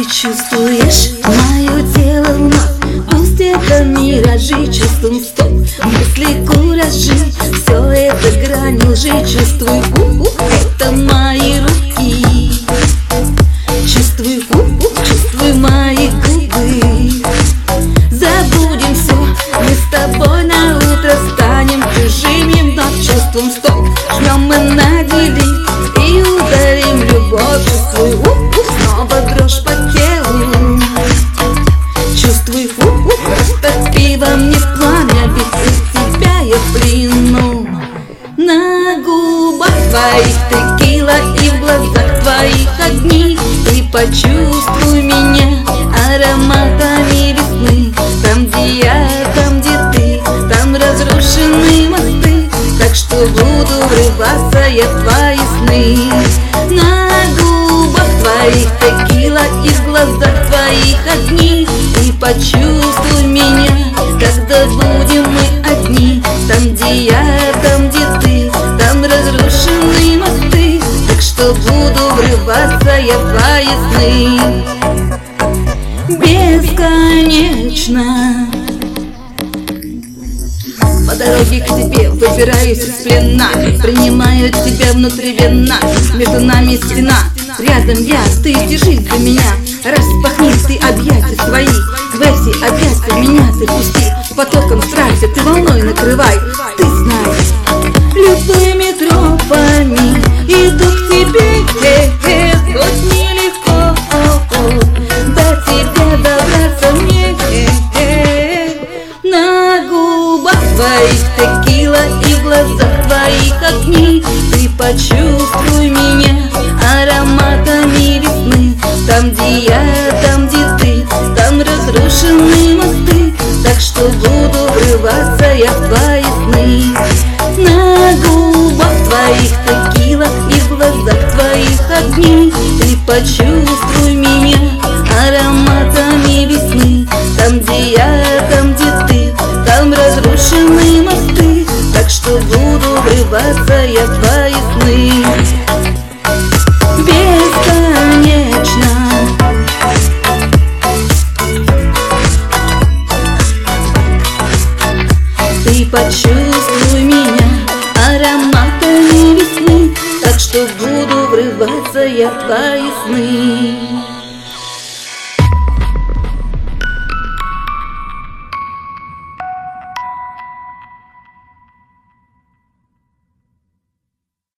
чувствуешь мое тело вновь? Пусть это миражи, чувствуем стоп, мысли куражи, все это грань лжи. Чувствуй, это мои руки. Чувствуй, чувствуй мои губы. Забудем все, мы с тобой на утро станем чужими вновь. Чувствуем стоп, жмем мы на делит и ударим любовь. Чувствуй, снова дрожь по телу. Чувствуй, растопи во мне пламя, ведь у тебя я в плену. На губах твоих текила и в глазах твоих огни. Ты почувствуй меня ароматами весны. Там, где я, там, где ты, там разрушены мосты. Так что буду врываться я в твои сны. На губах твоих текила и в глазах твоих огни. Ты почувствуй меня, когда будем мы одни. Там, где я, там, где ты, там разрушены мосты. Так что буду врываться я в твои сны. Бесконечно по дороге к тебе выбираюсь из плена. Принимаю тебя внутривенно. Между нами стена, рядом я, ты держись за меня. Распахни ты объятия свои, в эти объятия меня ты пусти. Потоком страсти ты волной накрывай. Ты знаешь, любыми тропами иду к тебе, хоть нелегко до тебя добраться мне. На губах твоих текила и в глазах твоих огни. Ты почувствуй меня ароматами весны. Там, где я, там, где ты, там разрушены мосты. Так что буду врываться я в твои сны. На губах твоих текила и в глазах твоих огни. Ты почувствуй меня ароматами весны. Там, где я, там, где ты, там разрушены мосты. Так что буду врываться я в твои сны. Бесконечно ты почувствуй меня ароматами весны. Так что буду врываться я в твои сны.